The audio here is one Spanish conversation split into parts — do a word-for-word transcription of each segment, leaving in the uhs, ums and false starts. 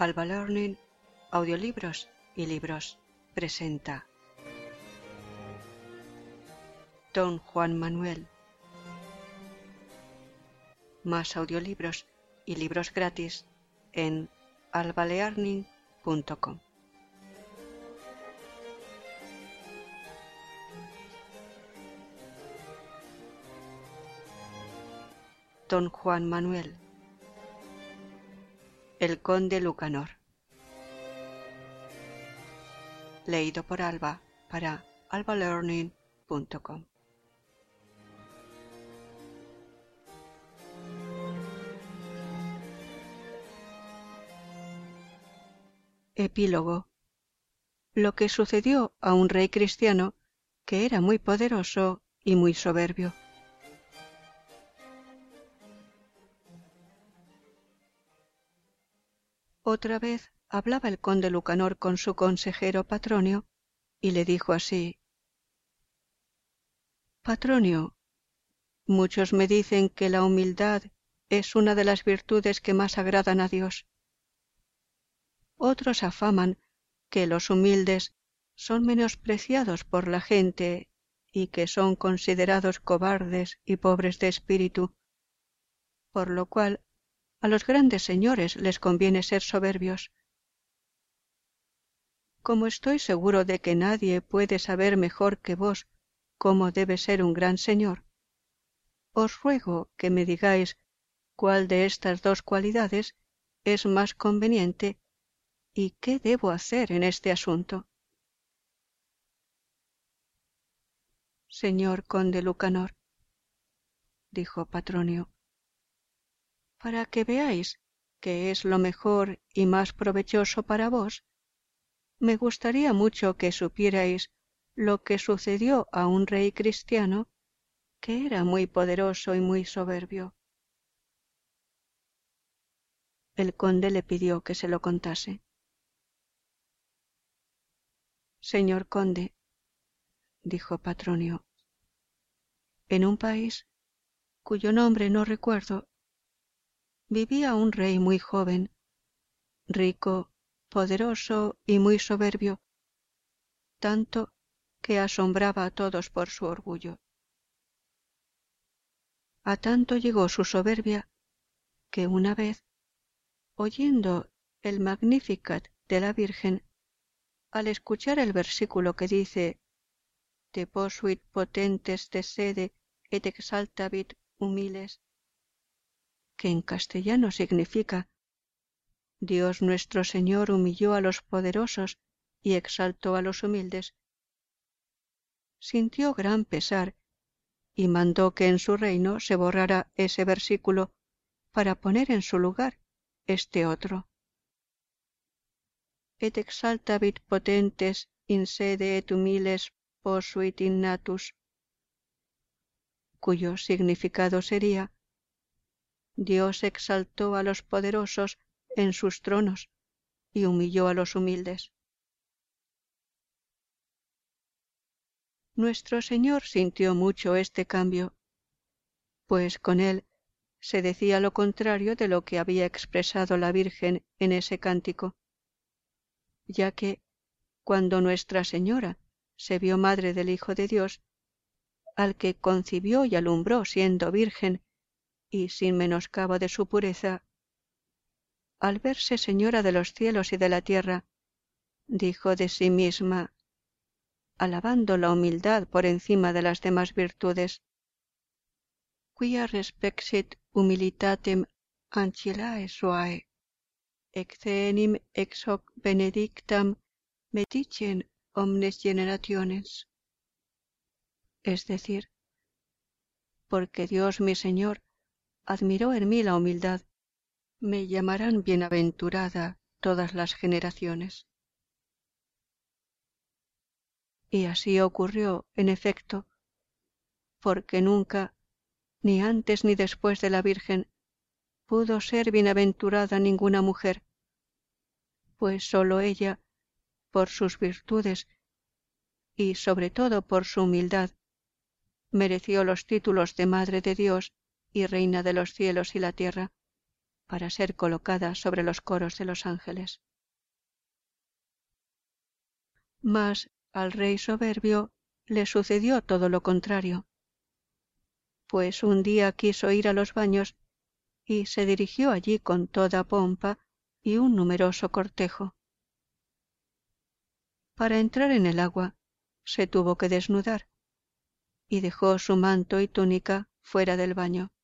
Alba Learning, audiolibros y libros presenta Don Juan Manuel. Más audiolibros y libros gratis en alba learning punto com. Don Juan Manuel. El conde Lucanor. Leído por Alba para alba learning punto com. Epílogo. Lo que sucedió a un rey cristiano que era muy poderoso y muy soberbio. Otra vez hablaba el conde Lucanor con su consejero Patronio y le dijo así: Patronio, muchos me dicen que la humildad es una de las virtudes que más agradan a Dios. Otros afaman que los humildes son menospreciados por la gente y que son considerados cobardes y pobres de espíritu, por lo cual a los grandes señores les conviene ser soberbios. Como estoy seguro de que nadie puede saber mejor que vos cómo debe ser un gran señor, os ruego que me digáis cuál de estas dos cualidades es más conveniente y qué debo hacer en este asunto. Señor conde Lucanor, dijo Patronio, para que veáis qué es lo mejor y más provechoso para vos, me gustaría mucho que supierais lo que sucedió a un rey cristiano que era muy poderoso y muy soberbio. El conde le pidió que se lo contase. Señor conde, dijo Patronio, en un país cuyo nombre no recuerdo, vivía un rey muy joven, rico, poderoso y muy soberbio, tanto que asombraba a todos por su orgullo. A tanto llegó su soberbia que una vez, oyendo el Magnificat de la Virgen, al escuchar el versículo que dice «Te posuit potentes de sede et exaltavit humiles», que en castellano significa «Dios nuestro Señor humilló a los poderosos y exaltó a los humildes», sintió gran pesar y mandó que en su reino se borrara ese versículo para poner en su lugar este otro. Et exaltavit potentes in sede et humiles posuit in natus, cuyo significado sería Dios exaltó a los poderosos en sus tronos y humilló a los humildes. Nuestro Señor sintió mucho este cambio, pues con él se decía lo contrario de lo que había expresado la Virgen en ese cántico, ya que, cuando Nuestra Señora se vio madre del Hijo de Dios, al que concibió y alumbró siendo virgen y sin menoscabo de su pureza, al verse Señora de los cielos y de la tierra, dijo de sí misma, alabando la humildad por encima de las demás virtudes: Quia respexit humilitatem ancillae suae, exenim ex hoc benedictam medicien omnes generationes. Es decir, porque Dios mi Señor admiró en mí la humildad, me llamarán bienaventurada todas las generaciones. Y así ocurrió, en efecto, porque nunca, ni antes ni después de la Virgen, pudo ser bienaventurada ninguna mujer, pues sólo ella, por sus virtudes y sobre todo por su humildad, mereció los títulos de Madre de Dios y Reina de los cielos y la tierra, para ser colocada sobre los coros de los ángeles. Mas al rey soberbio le sucedió todo lo contrario, pues un día quiso ir a los baños y se dirigió allí con toda pompa y un numeroso cortejo. Para entrar en el agua se tuvo que desnudar y dejó su manto y túnica fuera del baño.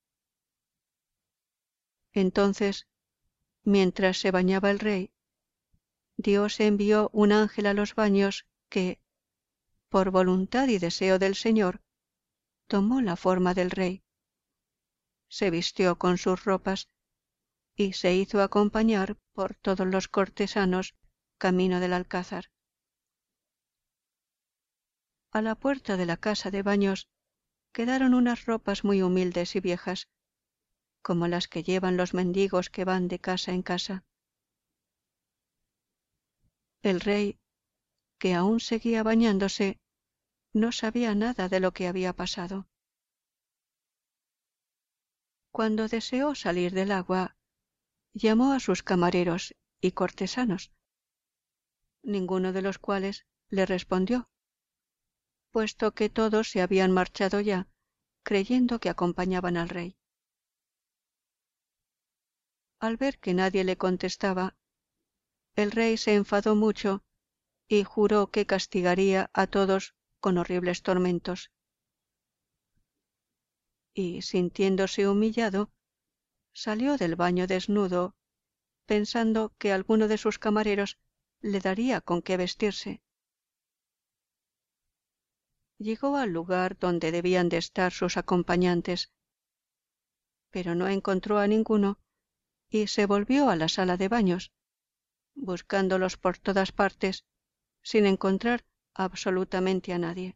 Entonces, mientras se bañaba el rey, Dios envió un ángel a los baños que, por voluntad y deseo del Señor, tomó la forma del rey, se vistió con sus ropas y se hizo acompañar por todos los cortesanos camino del alcázar. A la puerta de la casa de baños quedaron unas ropas muy humildes y viejas, como las que llevan los mendigos que van de casa en casa. El rey, que aún seguía bañándose, no sabía nada de lo que había pasado. Cuando deseó salir del agua, llamó a sus camareros y cortesanos, ninguno de los cuales le respondió, puesto que todos se habían marchado ya, creyendo que acompañaban al rey. Al ver que nadie le contestaba, el rey se enfadó mucho y juró que castigaría a todos con horribles tormentos. Y, sintiéndose humillado, salió del baño desnudo, pensando que alguno de sus camareros le daría con qué vestirse. Llegó al lugar donde debían de estar sus acompañantes, pero no encontró a ninguno y se volvió a la sala de baños, buscándolos por todas partes, sin encontrar absolutamente a nadie.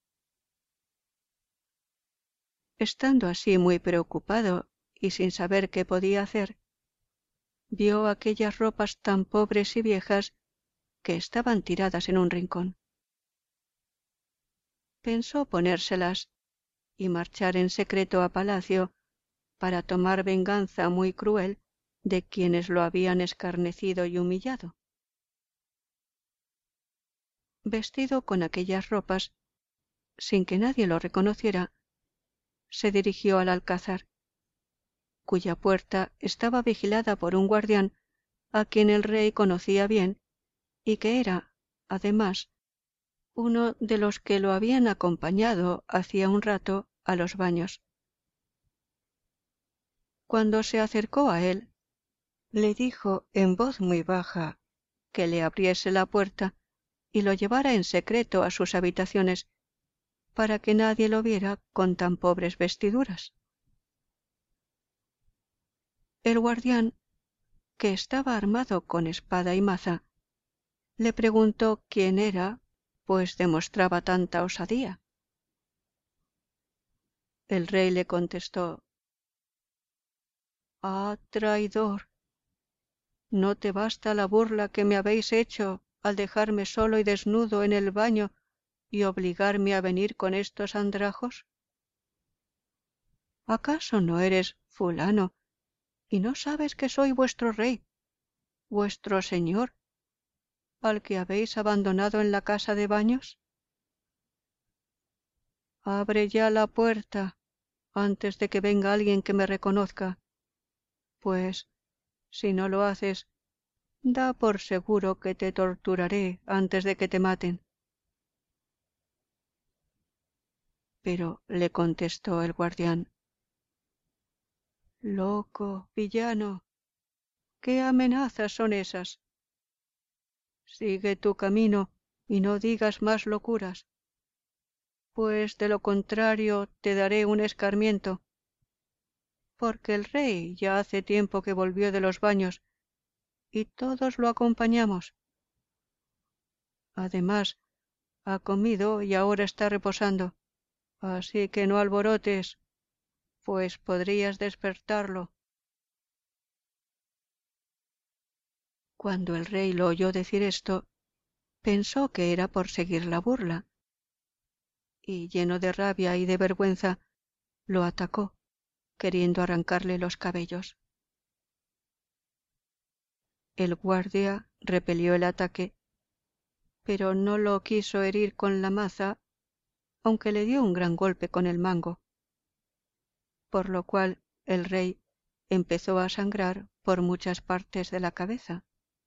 Estando así muy preocupado y sin saber qué podía hacer, vio aquellas ropas tan pobres y viejas que estaban tiradas en un rincón. Pensó ponérselas y marchar en secreto a palacio para tomar venganza muy cruel de quienes lo habían escarnecido y humillado. Vestido con aquellas ropas, sin que nadie lo reconociera, se dirigió al alcázar, cuya puerta estaba vigilada por un guardián a quien el rey conocía bien y que era, además, uno de los que lo habían acompañado hacía un rato a los baños. Cuando se acercó a él, le dijo en voz muy baja que le abriese la puerta y lo llevara en secreto a sus habitaciones, para que nadie lo viera con tan pobres vestiduras. El guardián, que estaba armado con espada y maza, le preguntó quién era, pues demostraba tanta osadía. El rey le contestó: «Ah, traidor, ¿no te basta la burla que me habéis hecho al dejarme solo y desnudo en el baño y obligarme a venir con estos andrajos? ¿Acaso no eres fulano y no sabes que soy vuestro rey, vuestro señor, al que habéis abandonado en la casa de baños? Abre ya la puerta antes de que venga alguien que me reconozca, pues, si no lo haces, da por seguro que te torturaré antes de que te maten». Pero le contestó el guardián: «Loco, villano, ¿qué amenazas son esas? Sigue tu camino y no digas más locuras, pues de lo contrario te daré un escarmiento, porque el rey ya hace tiempo que volvió de los baños y todos lo acompañamos. Además, ha comido y ahora está reposando, así que no alborotes, pues podrías despertarlo». Cuando el rey lo oyó decir esto, pensó que era por seguir la burla, y lleno de rabia y de vergüenza, lo atacó, queriendo arrancarle los cabellos. el guardia repelió el ataque, pero no lo quiso herir con la maza, aunque le dio un gran golpe con el mango, por lo cual el rey empezó a sangrar por muchas partes de la cabeza.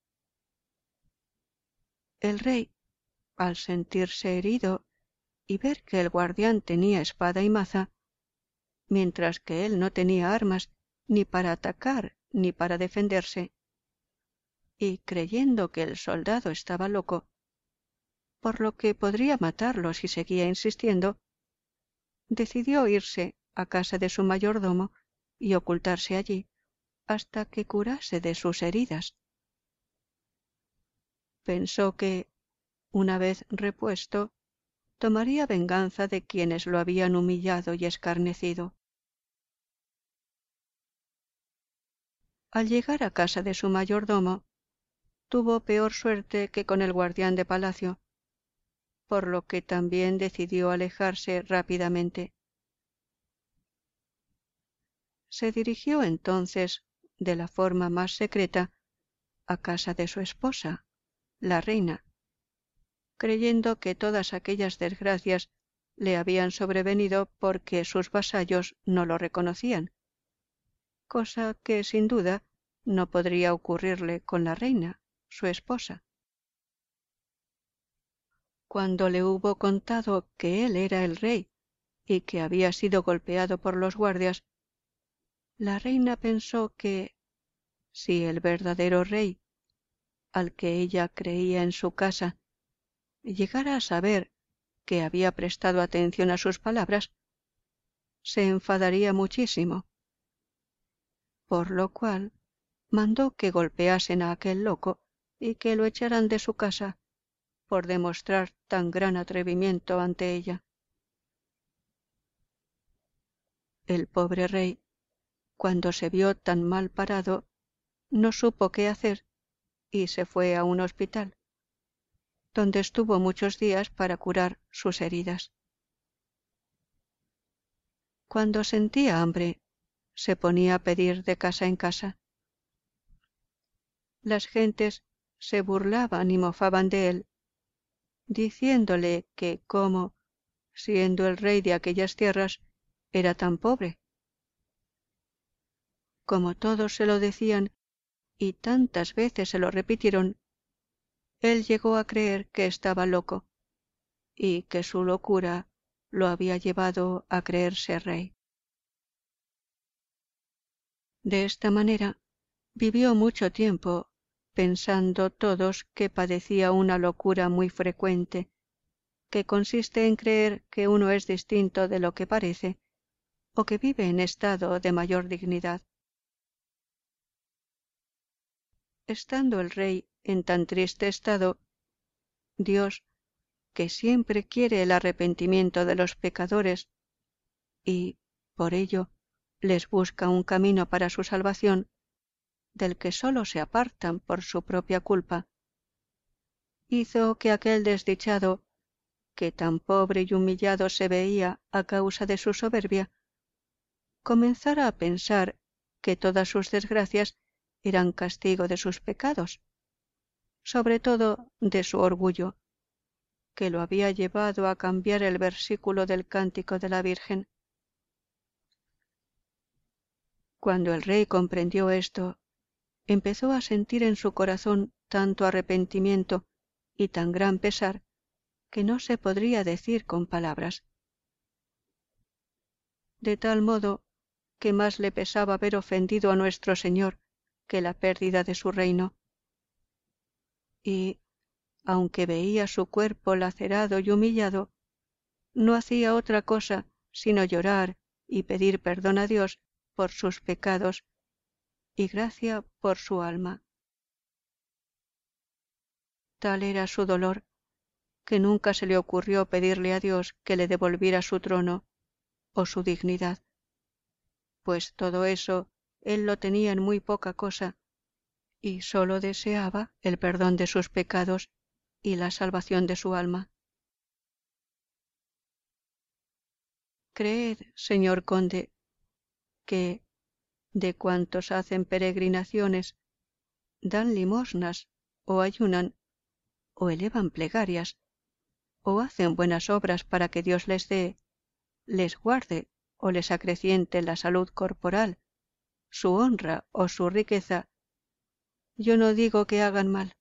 El rey, al sentirse herido y ver que el guardián tenía espada y maza, mientras que él no tenía armas ni para atacar ni para defenderse, y creyendo que el soldado estaba loco, por lo que podría matarlo si seguía insistiendo, decidió irse a casa de su mayordomo y ocultarse allí hasta que curase de sus heridas. Pensó que, una vez repuesto, tomaría venganza de quienes lo habían humillado y escarnecido. Al llegar a casa de su mayordomo, tuvo peor suerte que con el guardián de palacio, por lo que también decidió alejarse rápidamente. Se dirigió entonces, de la forma más secreta, a casa de su esposa, la reina, creyendo que todas aquellas desgracias le habían sobrevenido porque sus vasallos no lo reconocían, cosa que sin duda no podría ocurrirle con la reina, su esposa. Cuando le hubo contado que él era el rey y que había sido golpeado por los guardias, la reina pensó que, si el verdadero rey, al que ella creía en su casa, llegara a saber que había prestado atención a sus palabras, se enfadaría muchísimo, por lo cual mandó que golpeasen a aquel loco y que lo echaran de su casa por demostrar tan gran atrevimiento ante ella. El pobre rey, cuando se vio tan mal parado, no supo qué hacer y se fue a un hospital, donde estuvo muchos días para curar sus heridas. Cuando sentía hambre, se ponía a pedir de casa en casa. Las gentes se burlaban y mofaban de él, diciéndole que cómo, siendo el rey de aquellas tierras, era tan pobre. Como todos se lo decían y tantas veces se lo repitieron, él llegó a creer que estaba loco y que su locura lo había llevado a creerse rey. De esta manera vivió mucho tiempo, pensando todos que padecía una locura muy frecuente, que consiste en creer que uno es distinto de lo que parece, o que vive en estado de mayor dignidad. Estando el rey en tan triste estado, Dios, que siempre quiere el arrepentimiento de los pecadores, y, por ello, les busca un camino para su salvación, del que sólo se apartan por su propia culpa, hizo que aquel desdichado, que tan pobre y humillado se veía a causa de su soberbia, comenzara a pensar que todas sus desgracias eran castigo de sus pecados, sobre todo de su orgullo, que lo había llevado a cambiar el versículo del cántico de la Virgen. Cuando el rey comprendió esto, empezó a sentir en su corazón tanto arrepentimiento y tan gran pesar que no se podría decir con palabras. De tal modo que más le pesaba haber ofendido a nuestro Señor que la pérdida de su reino. Y, aunque veía su cuerpo lacerado y humillado, no hacía otra cosa sino llorar y pedir perdón a Dios por sus pecados y gracia por su alma. Tal era su dolor, que nunca se le ocurrió pedirle a Dios que le devolviera su trono o su dignidad, pues todo eso él lo tenía en muy poca cosa, y sólo deseaba el perdón de sus pecados y la salvación de su alma. Creed, señor conde, que, de cuantos hacen peregrinaciones, dan limosnas, o ayunan, o elevan plegarias, o hacen buenas obras para que Dios les dé, les guarde o les acreciente la salud corporal, su honra o su riqueza, yo no digo que hagan mal.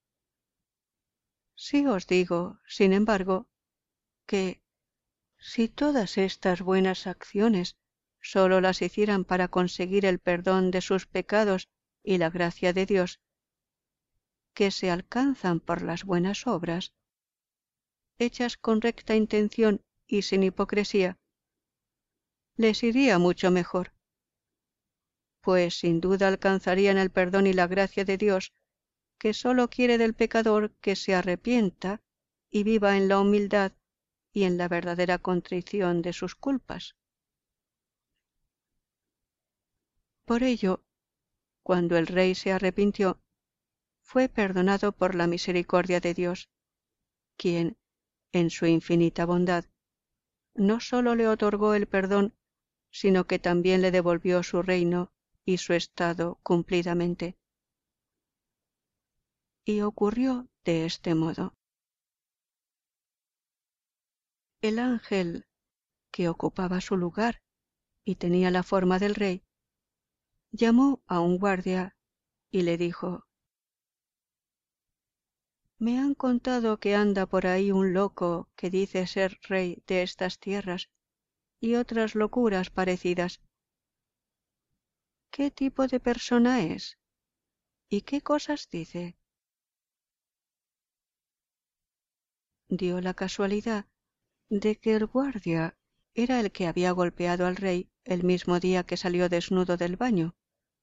Sí os digo, sin embargo, que si todas estas buenas acciones sólo las hicieran para conseguir el perdón de sus pecados y la gracia de Dios, que se alcanzan por las buenas obras, hechas con recta intención y sin hipocresía, les iría mucho mejor, pues sin duda alcanzarían el perdón y la gracia de Dios, que sólo quiere del pecador que se arrepienta y viva en la humildad y en la verdadera contrición de sus culpas. Por ello, cuando el rey se arrepintió, fue perdonado por la misericordia de Dios, quien, en su infinita bondad, no sólo le otorgó el perdón, sino que también le devolvió su reino y su estado cumplidamente. Y ocurrió de este modo. El ángel que ocupaba su lugar y tenía la forma del rey, llamó a un guardia y le dijo: Me han contado que anda por ahí un loco que dice ser rey de estas tierras y otras locuras parecidas. ¿Qué tipo de persona es? ¿Y qué cosas dice? Dio la casualidad de que el guardia era el que había golpeado al rey el mismo día que salió desnudo del baño.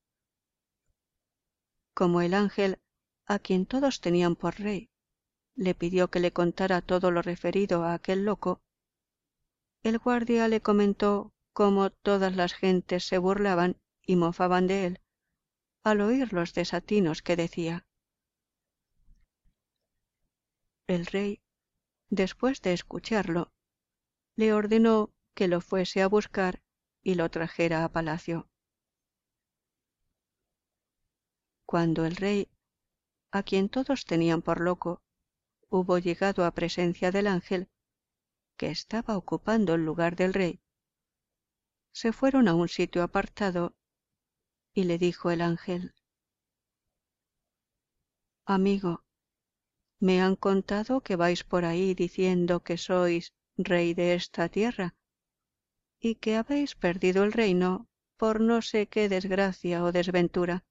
Como el ángel, a quien todos tenían por rey, le pidió que le contara todo lo referido a aquel loco, el guardia le comentó cómo todas las gentes se burlaban y mofaban de él al oír los desatinos que decía. El rey, después de escucharlo, le ordenó que lo fuese a buscar y lo trajera a palacio. Cuando el rey, a quien todos tenían por loco, hubo llegado a presencia del ángel, que estaba ocupando el lugar del rey, se fueron a un sitio apartado y le dijo el ángel: Amigo, me han contado que vais por ahí diciendo que sois rey de esta tierra y que habéis perdido el reino por no sé qué desgracia o desventura.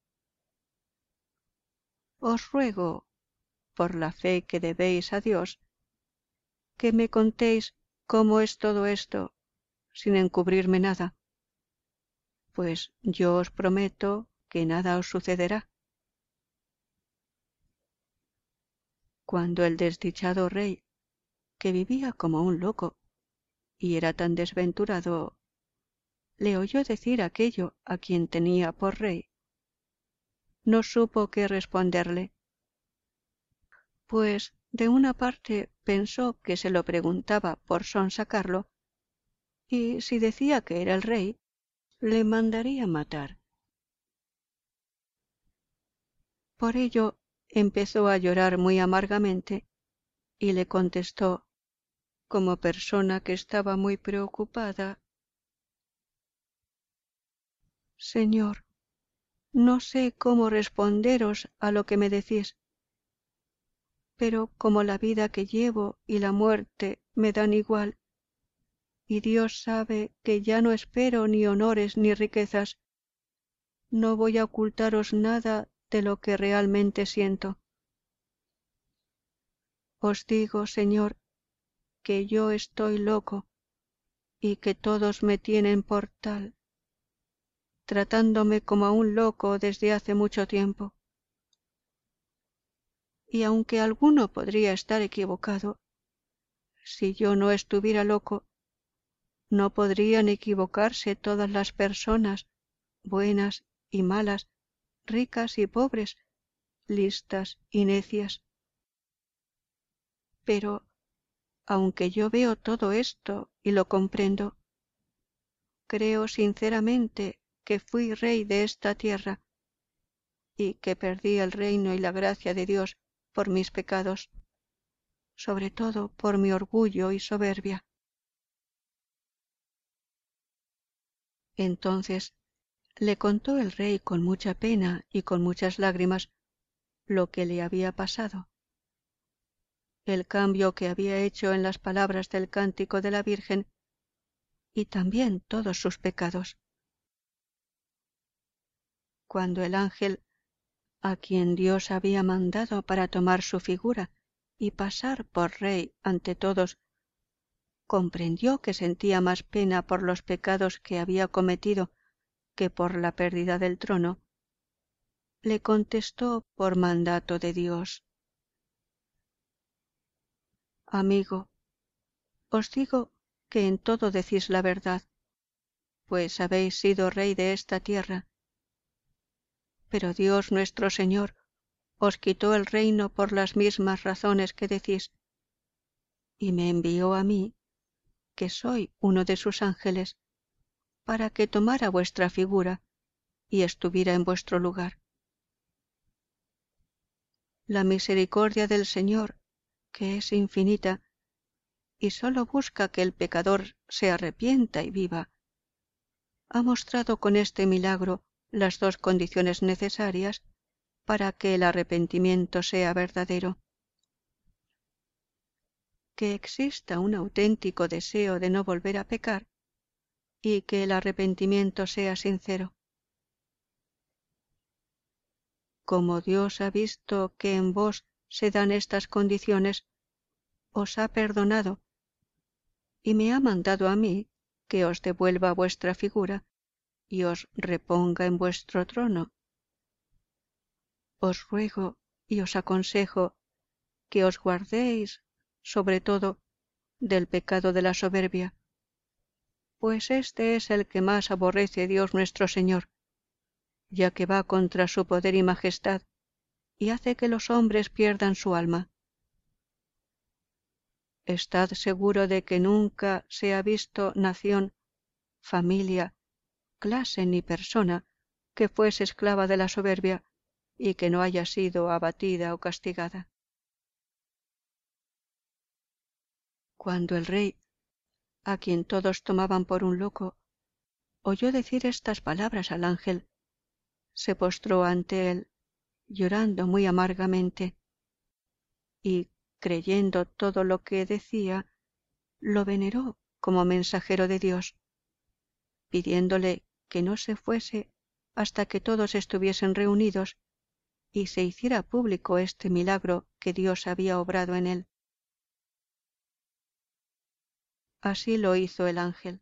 Os ruego, por la fe que debéis a Dios, que me contéis cómo es todo esto, sin encubrirme nada, pues yo os prometo que nada os sucederá. Cuando el desdichado rey, que vivía como un loco y era tan desventurado, le oyó decir aquello a quien tenía por rey, no supo qué responderle, pues de una parte pensó que se lo preguntaba por sonsacarlo, y si decía que era el rey, le mandaría matar. Por ello empezó a llorar muy amargamente y le contestó, como persona que estaba muy preocupada: Señor, no sé cómo responderos a lo que me decís, pero como la vida que llevo y la muerte me dan igual, y Dios sabe que ya no espero ni honores ni riquezas, no voy a ocultaros nada de lo que realmente siento. Os digo, Señor, que yo estoy loco y que todos me tienen por tal, tratándome como a un loco desde hace mucho tiempo. Y aunque alguno podría estar equivocado, si yo no estuviera loco, no podrían equivocarse todas las personas, buenas y malas, ricas y pobres, listas y necias. Pero, aunque yo veo todo esto y lo comprendo, creo sinceramente que fui rey de esta tierra, y que perdí el reino y la gracia de Dios por mis pecados, sobre todo por mi orgullo y soberbia. Entonces le contó el rey con mucha pena y con muchas lágrimas lo que le había pasado, el cambio que había hecho en las palabras del cántico de la Virgen y también todos sus pecados. Cuando el ángel, a quien Dios había mandado para tomar su figura y pasar por rey ante todos, comprendió que sentía más pena por los pecados que había cometido que por la pérdida del trono, le contestó por mandato de Dios: Amigo, os digo que en todo decís la verdad, pues habéis sido rey de esta tierra. Pero Dios nuestro Señor os quitó el reino por las mismas razones que decís, y me envió a mí, que soy uno de sus ángeles, para que tomara vuestra figura y estuviera en vuestro lugar. La misericordia del Señor, que es infinita, y sólo busca que el pecador se arrepienta y viva, ha mostrado con este milagro las dos condiciones necesarias para que el arrepentimiento sea verdadero: que exista un auténtico deseo de no volver a pecar y que el arrepentimiento sea sincero. Como Dios ha visto que en vos se dan estas condiciones, os ha perdonado y me ha mandado a mí que os devuelva vuestra figura y os reponga en vuestro trono. Os ruego y os aconsejo que os guardéis, sobre todo, del pecado de la soberbia, pues este es el que más aborrece Dios nuestro Señor, ya que va contra su poder y majestad y hace que los hombres pierdan su alma. Estad seguro de que nunca se ha visto nación, familia, clase ni persona que fuese esclava de la soberbia y que no haya sido abatida o castigada. Cuando el rey, a quien todos tomaban por un loco, oyó decir estas palabras al ángel, se postró ante él, llorando muy amargamente, y, creyendo todo lo que decía, lo veneró como mensajero de Dios, pidiéndole que no se fuese hasta que todos estuviesen reunidos y se hiciera público este milagro que Dios había obrado en él. Así lo hizo el ángel.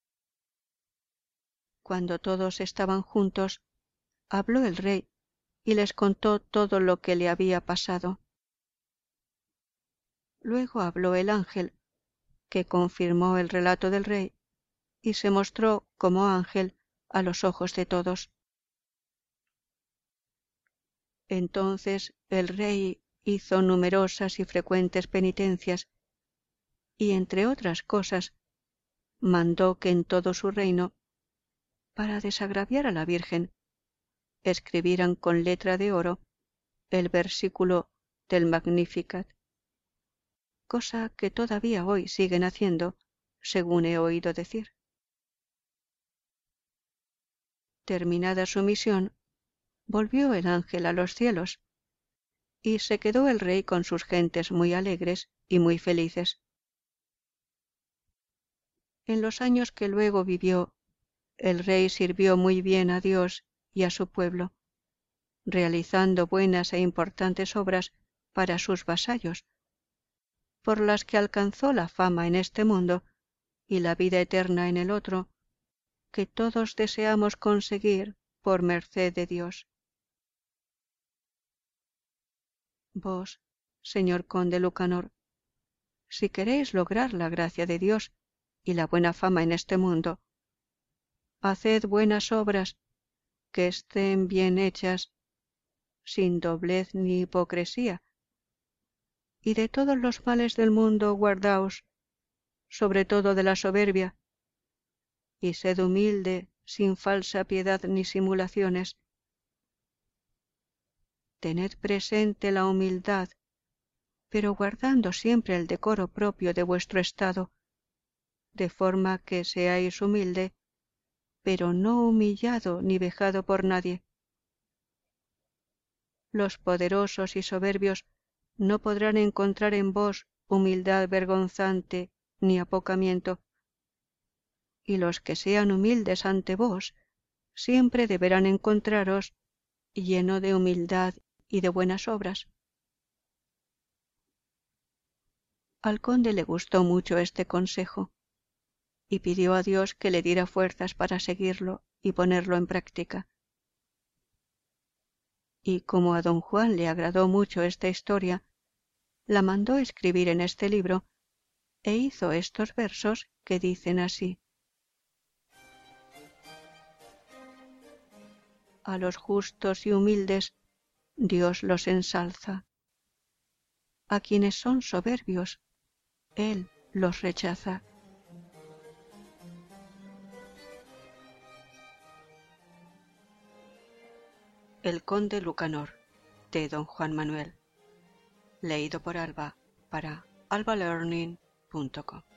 Cuando todos estaban juntos, habló el rey y les contó todo lo que le había pasado. Luego habló el ángel, que confirmó el relato del rey y se mostró como ángel a los ojos de todos. Entonces el rey hizo numerosas y frecuentes penitencias y, entre otras cosas, mandó que en todo su reino, para desagraviar a la Virgen, escribieran con letra de oro el versículo del Magnificat, cosa que todavía hoy siguen haciendo, según he oído decir. Terminada su misión, volvió el ángel a los cielos, y se quedó el rey con sus gentes muy alegres y muy felices. En los años que luego vivió, el rey sirvió muy bien a Dios y a su pueblo, realizando buenas e importantes obras para sus vasallos, por las que alcanzó la fama en este mundo y la vida eterna en el otro, que todos deseamos conseguir por merced de Dios. Vos, señor conde Lucanor, si queréis lograr la gracia de Dios y la buena fama en este mundo, haced buenas obras que estén bien hechas, sin doblez ni hipocresía, y de todos los males del mundo guardaos, sobre todo de la soberbia, y sed humilde, sin falsa piedad ni simulaciones. tened presente la humildad, pero guardando siempre el decoro propio de vuestro estado, de forma que seáis humilde, pero no humillado ni vejado por nadie. Los poderosos y soberbios no podrán encontrar en vos humildad vergonzante ni apocamiento, y los que sean humildes ante vos siempre deberán encontraros lleno de humildad y de buenas obras. Al conde le gustó mucho este consejo, y pidió a Dios que le diera fuerzas para seguirlo y ponerlo en práctica. Y como a don Juan le agradó mucho esta historia, la mandó escribir en este libro, e hizo estos versos que dicen así: a los justos y humildes Dios los ensalza, a quienes son soberbios Él los rechaza. El conde Lucanor, de don Juan Manuel. Leído por Alba para alba learning punto com.